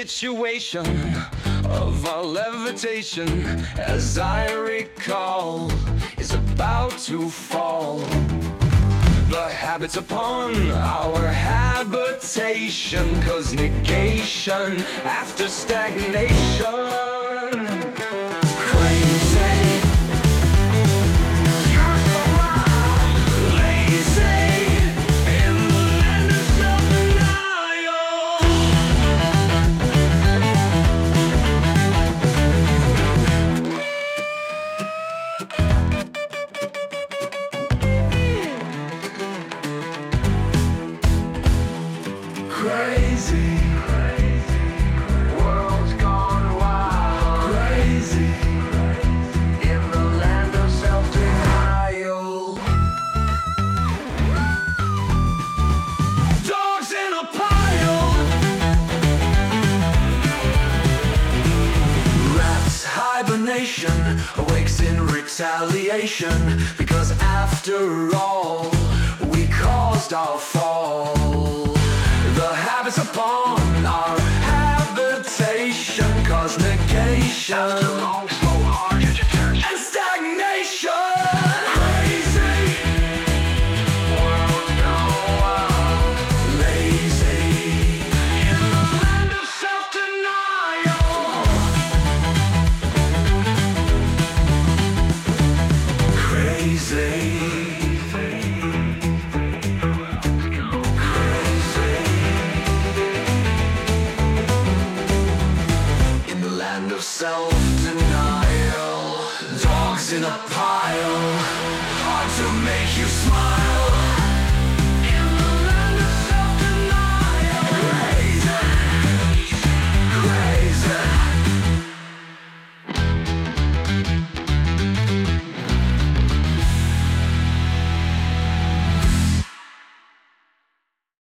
situation of our levitation, as I recall, is about to fall. The habits upon our habitation, 'cause negation after stagnation. Crazy, world's gone wild. Crazy, in the land of self-denial. Dogs in a pile, rats' hibernation awakes in retaliation, because after all, we caused our fall. The habits upon our habitation, 'cause negation after long, slow, hard agitation and stagnation. Crazy, world gone wild. Lazy, in the land of self-denial. Crazy, self-denial. Dogs in a pile, hard to make you smile.